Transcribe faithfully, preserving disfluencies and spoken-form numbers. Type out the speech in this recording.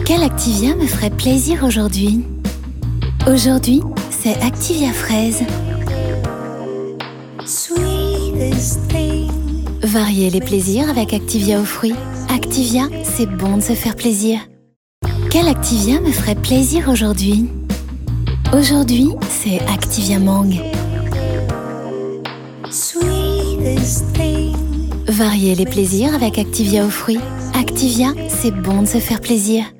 Quel Activia me ferait plaisir aujourd'hui? Aujourd'hui, c'est Activia fraise. Variez les plaisirs avec Activia aux fruits. Activia, c'est bon de se faire plaisir. Quel Activia me ferait plaisir aujourd'hui? Aujourd'hui, c'est Activia mangue. Variez les plaisirs avec Activia aux fruits. Activia, c'est bon de se faire plaisir.